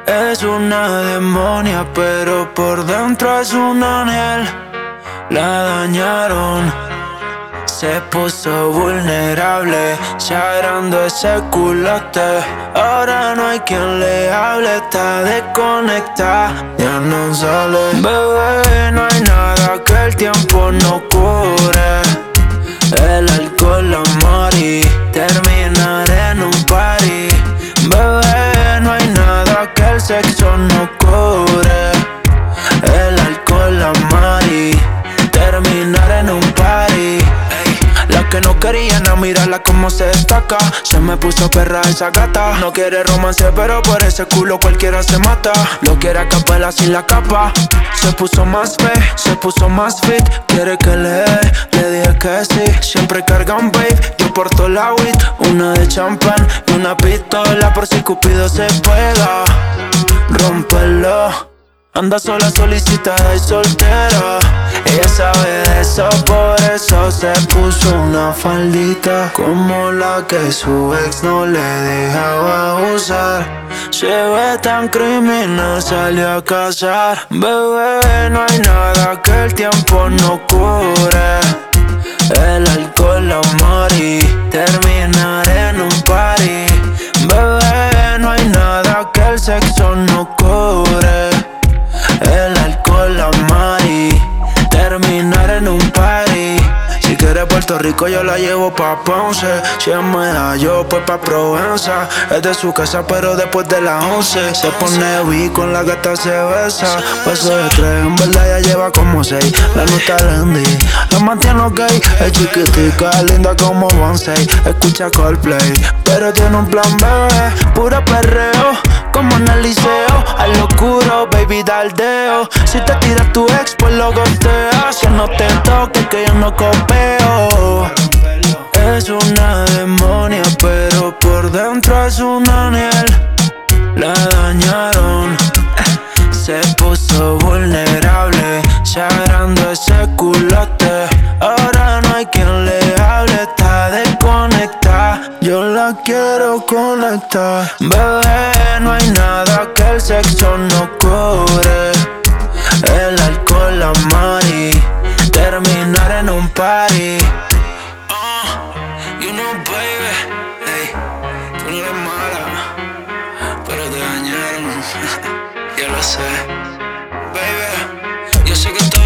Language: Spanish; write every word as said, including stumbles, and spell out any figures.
Es una demonia, pero por dentro es un ángel. La dañaron, se puso vulnerable, sagrando ese culote. Ahora no hay quien le hable, está desconectada, ya no sale. Bebé, no hay nada que el tiempo no cure. El alcohol, la mari, terminar en un party. Bebé, no hay nada que el sexo no cure. El alcohol, la mari, terminar en un party. Ey, la que no querían a mirarla como se destaca. Se me puso perra esa gata. No quiere romance pero por ese culo cualquiera se mata. Lo quiere a capela sin la capa. Se puso más fe, se puso más fit. Quiere que le dé, le dije que sí. Siempre carga un babe, yo porto la weed. Una de champán y una pistola por si Cupido se pueda romperlo. Anda sola, solicitada y soltera. Ella sabe de eso, por eso se puso una faldita como la que su ex no le dejaba usar. Se ve tan criminal, salió a cazar. Bebé, no hay nada que el tiempo no cure. El alcohol, la mari, terminar en un party. Bebé, no hay nada que el sexo no cure. El alcohol, la mari, terminar en un party. Si quiere Puerto Rico yo la llevo pa' Ponce. Si es medallo pues pa' Provenza. Es de su casa pero después de las once se pone vi con la gata se besa. Paso de tres, en verdad ya lleva como seis. La nota Landy, la mantiene gay. Es chiquitica, linda como Bonsai. Escucha Coldplay, pero tiene un plan B. Puro perreo, como en el liceo. Al locuro, baby, da el dedo. Si te tiras tu ex, pues lo gosteas. Que no te toques, que yo no copeo. Es una demonia, pero por dentro es un ángel. La dañaron, se puso vulnerable, sagrando ese culote. Ahora no hay quien le hable, está desconectada. Yo la quiero conectar. Bebé, no hay nada que el sexo no cubre. El alcohol, la mari, terminar en un party. uh, You know baby, hey, tú no eres mala, pero te dañaron. Yo lo sé, baby, yo sé que tú